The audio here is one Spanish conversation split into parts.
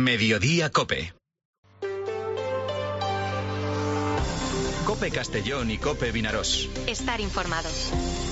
Mediodía COPE. COPE Castellón y COPE Vinarós. Estar informados.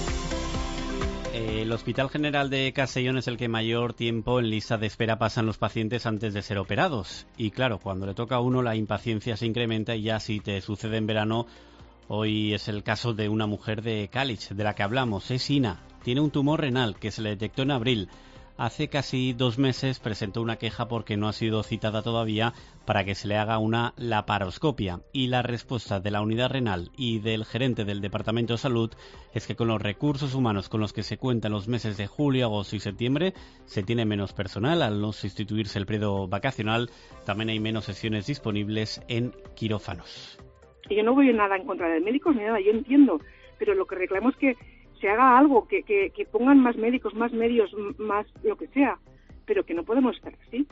El Hospital General de Castellón es el que mayor tiempo en lista de espera pasan los pacientes antes de ser operados. Y claro, cuando le toca a uno la impaciencia se incrementa y ya si te sucede en verano, hoy es el caso de una mujer de Càlig, de la que hablamos, es Ina. Tiene un tumor renal que se le detectó en abril. Hace casi 2 meses presentó una queja porque no ha sido citada todavía para que se le haga una laparoscopia. Y la respuesta de la unidad renal y del gerente del Departamento de Salud es que con los recursos humanos con los que se cuentan los meses de julio, agosto y septiembre, se tiene menos personal. Al no sustituirse el periodo vacacional, también hay menos sesiones disponibles en quirófanos. Yo no voy nada en contra de médicos ni nada, yo entiendo, pero lo que reclamo es que se haga algo, que pongan más médicos, más medios, más lo que sea, pero que no podemos estar así.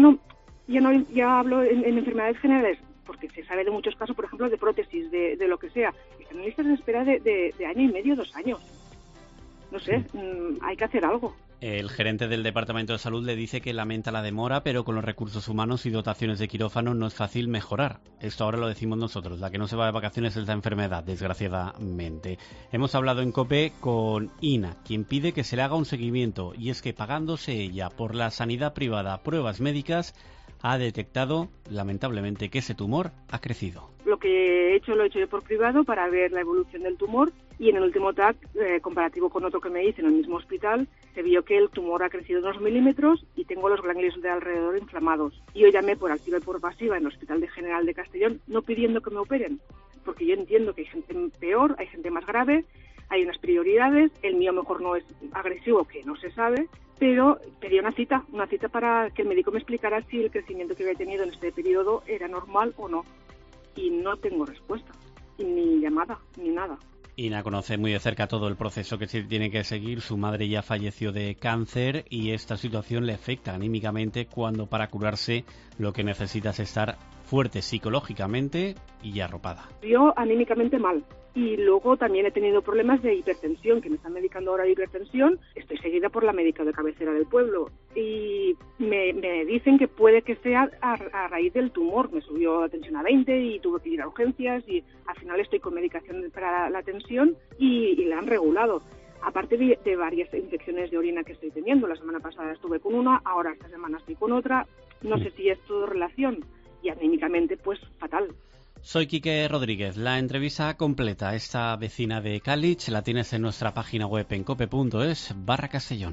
Ya hablo en enfermedades generales, porque se sabe de muchos casos, por ejemplo, de prótesis, de lo que sea. Están en listas de espera de año y medio, 2 años. No sé, hay que hacer algo. El gerente del Departamento de Salud le dice que lamenta la demora, pero con los recursos humanos y dotaciones de quirófano no es fácil mejorar. Esto ahora lo decimos nosotros. La que no se va de vacaciones es la enfermedad, desgraciadamente. Hemos hablado en COPE con Ina, quien pide que se le haga un seguimiento, y es que pagándose ella por la sanidad privada pruebas médicas, ha detectado, lamentablemente, que ese tumor ha crecido. Lo que he hecho lo he hecho yo por privado para ver la evolución del tumor, y en el último TAC, comparativo con otro que me hice en el mismo hospital, se vio que el tumor ha crecido unos milímetros y tengo los ganglios de alrededor inflamados. Y yo llamé por activa y por pasiva en el Hospital General de Castellón, no pidiendo que me operen, porque yo entiendo que hay gente peor, hay gente más grave, hay unas prioridades, el mío mejor no es agresivo, que no se sabe, pero pedí una cita para que el médico me explicara si el crecimiento que había tenido en este periodo era normal o no. Y no tengo respuesta, ni llamada, ni nada. Ina conoce muy de cerca todo el proceso que se tiene que seguir. Su madre ya falleció de cáncer y esta situación le afecta anímicamente cuando para curarse lo que necesita es estar fuerte psicológicamente y arropada. Yo anímicamente mal. Y luego también he tenido problemas de hipertensión, que me están medicando ahora de hipertensión. Estoy seguida por la médica de cabecera del pueblo y me dicen que puede que sea a raíz del tumor. Me subió la tensión a 20 y tuve que ir a urgencias y al final estoy con medicación para la tensión y la han regulado. Aparte de varias infecciones de orina que estoy teniendo. La semana pasada estuve con una, ahora esta semana estoy con otra. No sé si es todo relación y anímicamente pues fatal. Soy Quique Rodríguez. La entrevista completa a esta vecina de Càlig la tienes en nuestra página web en cope.es/Castellón.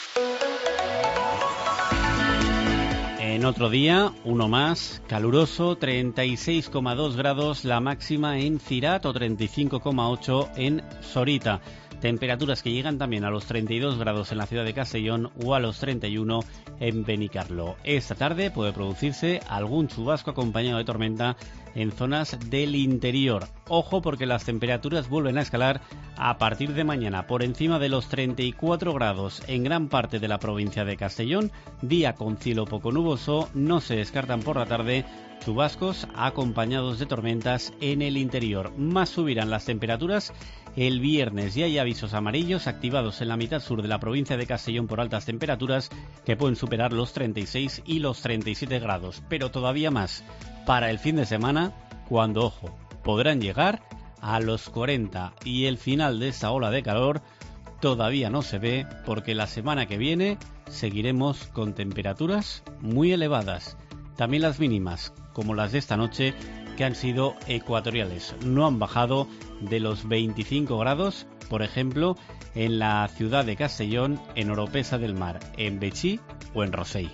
En otro día, uno más, caluroso, 36,2 grados la máxima en Cirat o 35,8 en Sorita. Temperaturas que llegan también a los 32 grados en la ciudad de Castellón o a los 31 en Benicarló. Esta tarde puede producirse algún chubasco acompañado de tormenta en zonas del interior. Ojo porque las temperaturas vuelven a escalar a partir de mañana por encima de los 34 grados en gran parte de la provincia de Castellón. Día con cielo poco nuboso, no se descartan por la tarde chubascos acompañados de tormentas en el interior. Más subirán las temperaturas el viernes y hay avisos amarillos activados en la mitad sur de la provincia de Castellón por altas temperaturas que pueden superar los 36 y los 37 grados, pero todavía más para el fin de semana, cuando, ojo, podrán llegar a los 40 y el final de esta ola de calor todavía no se ve porque la semana que viene seguiremos con temperaturas muy elevadas. También las mínimas, como las de esta noche, que han sido ecuatoriales. No han bajado de los 25 grados, por ejemplo, en la ciudad de Castellón, en Oropesa del Mar, en Betxí o en Rosell.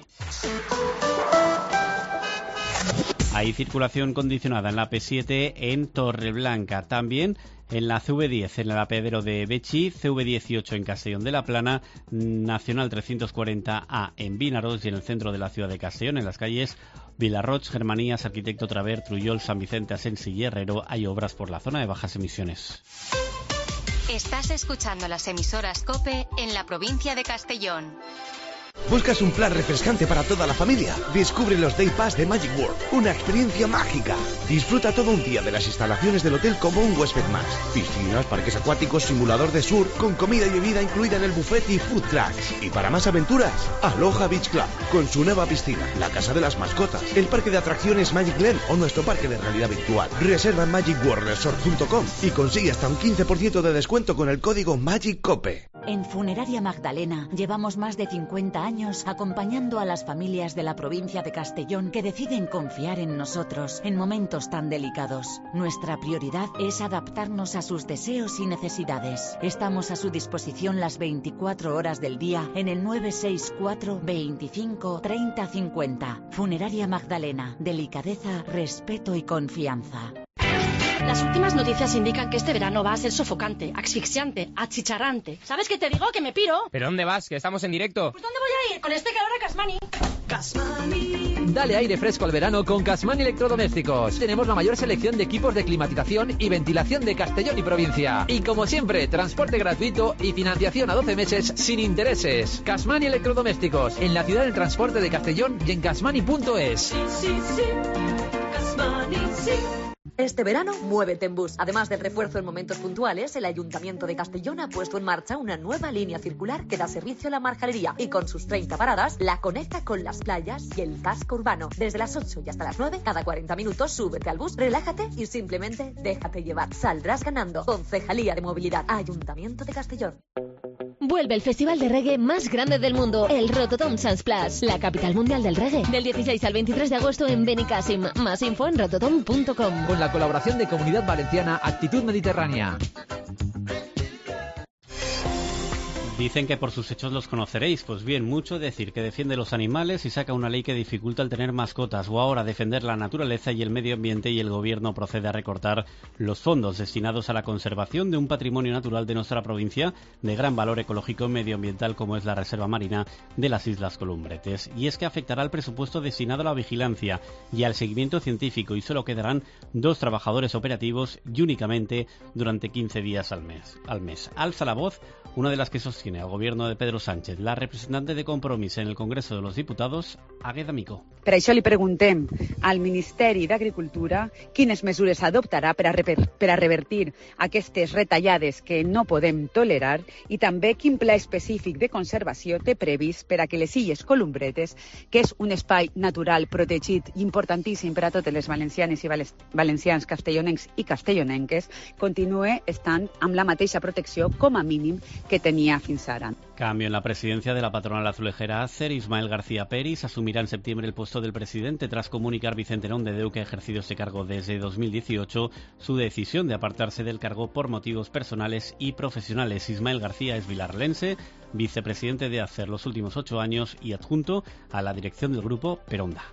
Hay circulación condicionada en la P7 en Torreblanca, también en la CV10 en el apeadero de Betxí, CV18 en Castellón de la Plana, Nacional 340A en Vinarós y en el centro de la ciudad de Castellón, en las calles Vilarroch, Germanías, Arquitecto Traver, Trujol, San Vicente, Asensi y Herrero. Hay obras por la zona de bajas emisiones. Estás escuchando las emisoras COPE en la provincia de Castellón. ¿Buscas un plan refrescante para toda la familia? Descubre los Day Pass de Magic World, una experiencia mágica. Disfruta todo un día de las instalaciones del hotel como un huésped más. Piscinas, parques acuáticos, simulador de surf, con comida y bebida incluida en el buffet y food trucks. Y para más aventuras, Aloha Beach Club, con su nueva piscina, la casa de las mascotas, el parque de atracciones Magic Land o nuestro parque de realidad virtual. Reserva en magicworldresort.com y consigue hasta un 15% de descuento con el código MAGICCOPE. En Funeraria Magdalena llevamos más de 50 años acompañando a las familias de la provincia de Castellón que deciden confiar en nosotros en momentos tan delicados. Nuestra prioridad es adaptarnos a sus deseos y necesidades. Estamos a su disposición las 24 horas del día en el 964 25 30 50. Funeraria Magdalena. Delicadeza, respeto y confianza. Las últimas noticias indican que este verano va a ser sofocante, asfixiante, achicharrante. ¿Sabes qué te digo? ¡Que me piro! ¿Pero dónde vas? Que estamos en directo. Pues ¿dónde voy a ir? Con este calor a Casmani. Casmani. Dale aire fresco al verano con Casmani Electrodomésticos. Tenemos la mayor selección de equipos de climatización y ventilación de Castellón y provincia. Y como siempre, transporte gratuito y financiación a 12 meses sin intereses. Casmani Electrodomésticos, en la ciudad del transporte de Castellón y en casmani.es. Sí. Casmani, sí. Este verano, muévete en bus. Además del refuerzo en momentos puntuales, el Ayuntamiento de Castellón ha puesto en marcha una nueva línea circular que da servicio a la marjalería y con sus 30 paradas la conecta con las playas y el casco urbano. Desde las 8 y hasta las 9, cada 40 minutos, súbete al bus, relájate y simplemente déjate llevar. Saldrás ganando. Concejalía de Movilidad, Ayuntamiento de Castellón. Vuelve el festival de reggae más grande del mundo, el Rototom Sunsplash, la capital mundial del reggae, del 16 al 23 de agosto en Benicàssim. Más info en rototom.com. Con la colaboración de Comunidad Valenciana Actitud Mediterránea. Dicen que por sus hechos los conoceréis. Pues bien, mucho decir que defiende los animales y saca una ley que dificulta el tener mascotas, o ahora defender la naturaleza y el medio ambiente, y el gobierno procede a recortar los fondos destinados a la conservación de un patrimonio natural de nuestra provincia de gran valor ecológico y medioambiental, como es la Reserva Marina de las Islas Columbretes. Y es que afectará al presupuesto destinado a la vigilancia y al seguimiento científico, y solo quedarán 2 trabajadores operativos y únicamente durante 15 días al mes. Alza la voz una de las que sostiene al gobierno de Pedro Sánchez, la representante de Compromís en el Congreso de los Diputados, Àgueda Micó. Per això li preguntem al Ministeri d'Agricultura quines mesures adoptarà per a revertir aquestes retallades que no podem tolerar, i també quin pla específic de conservació té previst per a que les Illes Columbretes, que és un espai natural protegit importantíssim per a totes les valencianes i valencians, castellonencs i castellonenques, continue estant amb la mateixa protecció, com a mínim, que tenía fins ara. Cambio en la presidencia de la patronal azulejera ACER. Ismael García Peris asumirá en septiembre el puesto del presidente tras comunicar Vicente Nomdedeu, que ha ejercido ese cargo desde 2018, su decisión de apartarse del cargo por motivos personales y profesionales. Ismael García es vilarlense, vicepresidente de ACER los últimos 8 años y adjunto a la dirección del grupo Peronda.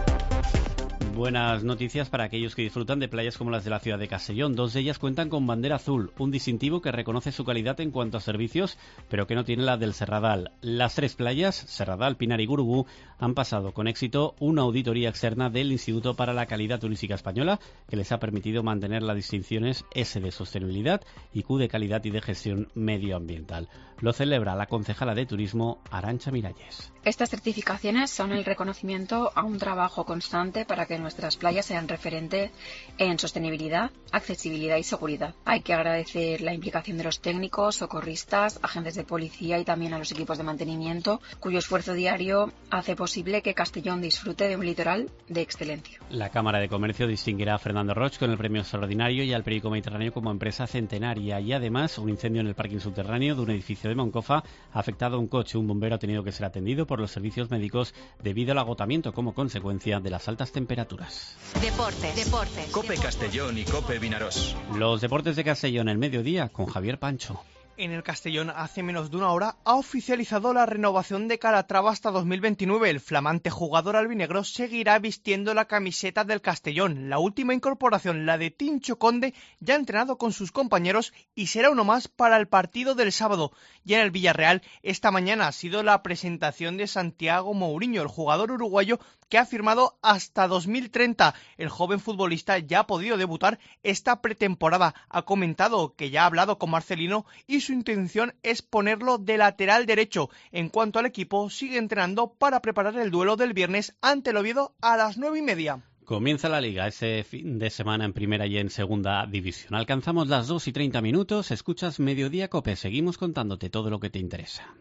Buenas noticias para aquellos que disfrutan de playas como las de la ciudad de Castellón. 2 de ellas cuentan con bandera azul, un distintivo que reconoce su calidad en cuanto a servicios, pero que no tiene la del Serradal. Las 3 playas, Serradal, Pinar y Gurugú, han pasado con éxito una auditoría externa del Instituto para la Calidad Turística Española, que les ha permitido mantener las distinciones S de sostenibilidad y Q de calidad y de gestión medioambiental. Lo celebra la concejala de Turismo, Arantxa Miralles. Estas certificaciones son el reconocimiento a un trabajo constante para que nuestras playas sean referentes en sostenibilidad, accesibilidad y seguridad. Hay que agradecer la implicación de los técnicos, socorristas, agentes de policía y también a los equipos de mantenimiento, cuyo esfuerzo diario hace posible que Castellón disfrute de un litoral de excelencia. La Cámara de Comercio distinguirá a Fernando Roig con el premio extraordinario y al Periódico Mediterráneo como empresa centenaria. Y además, un incendio en el parking subterráneo de un edificio de Moncofa ha afectado a un coche. Un bombero ha tenido que ser atendido por los servicios médicos debido al agotamiento como consecuencia de las altas temperaturas. Deportes. COPE Castellón y COPE Vinarós. Los deportes de Castellón el mediodía con Javier Pancho. En el Castellón, hace menos de una hora, ha oficializado la renovación de Calatrava hasta 2029. El flamante jugador albinegro seguirá vistiendo la camiseta del Castellón. La última incorporación, la de Tincho Conde, ya ha entrenado con sus compañeros y será uno más para el partido del sábado. Y en el Villarreal, esta mañana ha sido la presentación de Santiago Mourinho, el jugador uruguayo que ha firmado hasta 2030. El joven futbolista ya ha podido debutar esta pretemporada. Ha comentado que ya ha hablado con Marcelino y su intención es ponerlo de lateral derecho. En cuanto al equipo, sigue entrenando para preparar el duelo del viernes ante el Oviedo a las 9:30. Comienza la Liga ese fin de semana en Primera y en Segunda División. Alcanzamos las 2:30, escuchas Mediodía COPE, seguimos contándote todo lo que te interesa.